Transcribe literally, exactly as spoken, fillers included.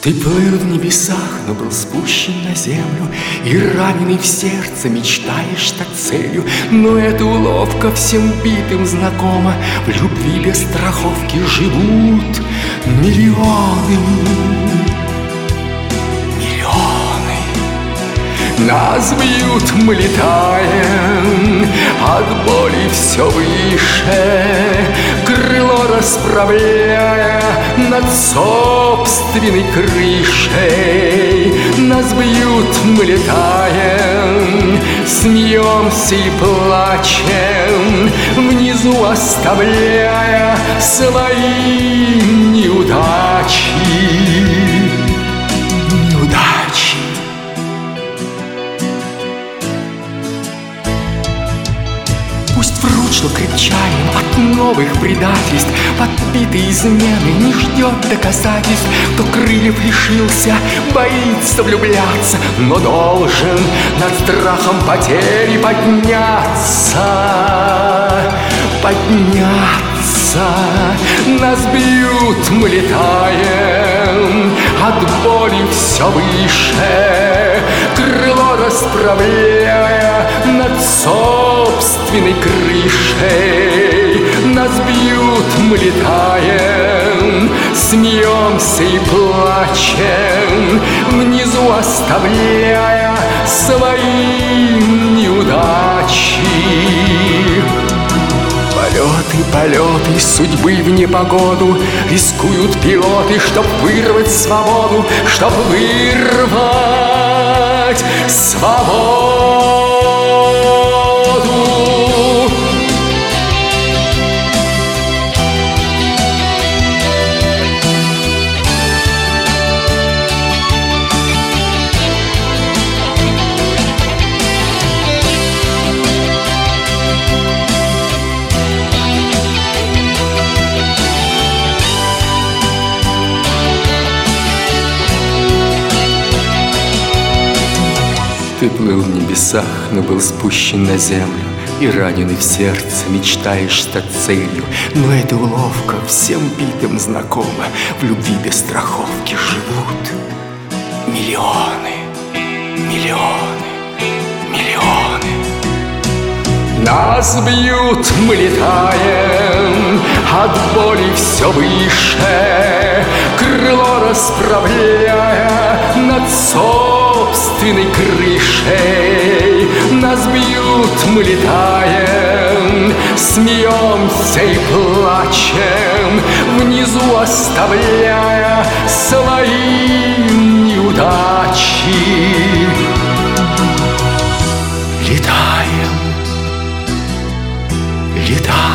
Ты плыл в небесах, но был спущен на землю, и раненый в сердце мечтаешь стать целью. Но эта уловка всем битым знакома. В любви без страховки живут миллионы. Миллионы. Нас бьют, мы летаем от боли все выше, крыло расправляя над собственной крышей. Нас бьют, мы летаем, смеемся и плачем, внизу оставляя свои неудачи. Неудачи. Пусть вручно крепчаем от новых предательств, подбитые измены не ждет доказательств. Кто крыльев лишился, боится влюбляться, но должен над страхом потери подняться. Подняться. Нас бьют, мы летаем от боли все выше, крыло расправляя над собственной крышей. Нас бьют, мы летаем, смеемся и плачем, внизу оставляя свои неудачи. Полеты, полеты судьбы в непогоду рискуют пилоты, чтоб вырвать свободу, чтоб вырвать свободу. Ты плыл в небесах, но был спущен на землю, и раненый в сердце мечтаешь стать целью. Но эта уловка всем битым знакома. В любви без страховки живут миллионы, миллионы, миллионы. Нас бьют, мы летаем от боли все выше, крыло расправляя над собственной крышей. Нас бьют, мы летаем, смеемся и плачем, внизу оставляя свои неудачи. Летаем, летаем.